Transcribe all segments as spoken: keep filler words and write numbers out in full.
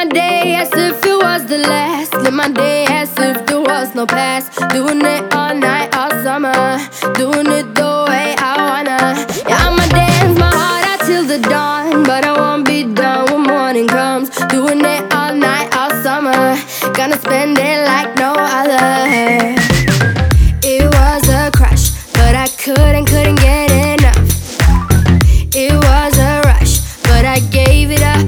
my day as if it was the last. Live my day as if there was no past. Doing it all night, all summer. Doing it the way I wanna. Yeah, I'ma dance my heart out till the dawn, but I won't be done when morning comes. Doing it all night, all summer. Gonna spend it like no other. It was a crush, but I couldn't, couldn't get enough. It was a rush, but I gave it up.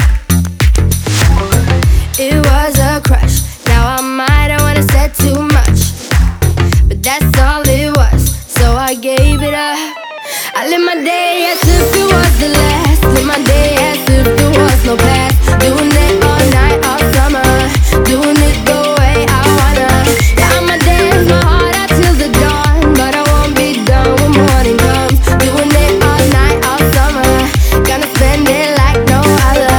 It was a crush, now I might have wanna said too much, but that's all it was, so I gave it up. I live my day as if it was the last. Live my day as if there was no past. Doing it all night, all summer. Doing it the way I wanna. Yeah, I'ma dance my heart out till the dawn, but I won't be done when morning comes. Doing it all night, all summer. Gonna spend it like no other.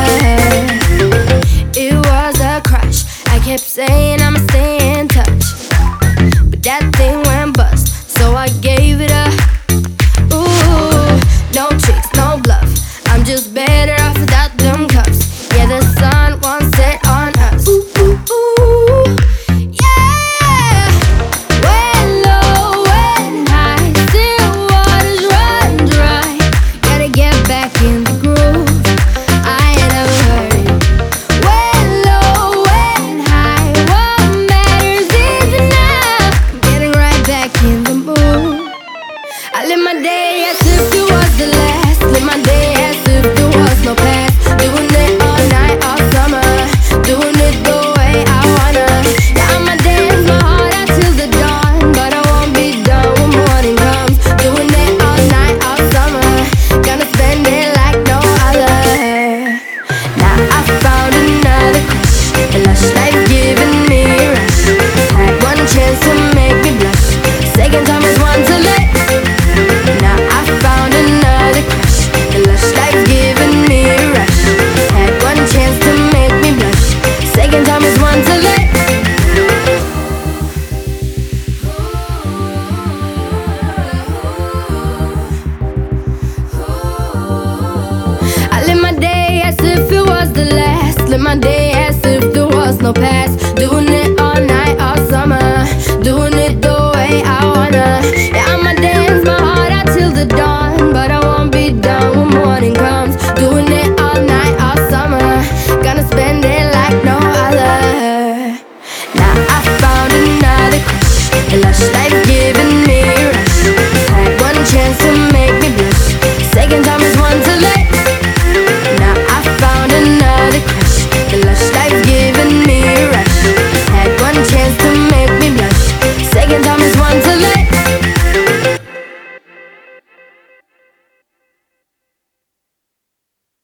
It was a crush, I kept saying I'ma stay in touch, but that thing went bust, so I gave it up. Ooh, no tricks, no bluff, I'm just better off without them cups. Yeah, the sun won't set on us. Ooh, ooh, ooh, yeah. When low, when high, still waters run dry. Gotta get back in the groove, I ain't never heard it. When low, when high, what matters is enough. Getting right back in the mood. I live my day as if it was the last. Live my day as if there was no past. Doing it all night, all summer. Doing it the way I wanna. Yeah, I'ma dance my heart out till the dawn, but I won't be done when morning comes. Doing it all night, all summer. Gonna spend it like no other. Now I found another crush, a lush life giving me a rush. Had one chance to make me blush, second time is one to let. Now I found another crush, a lush life giving me a rush. Had one chance to make me blush, second time is one to let. I live my day as if it was the last. Live my day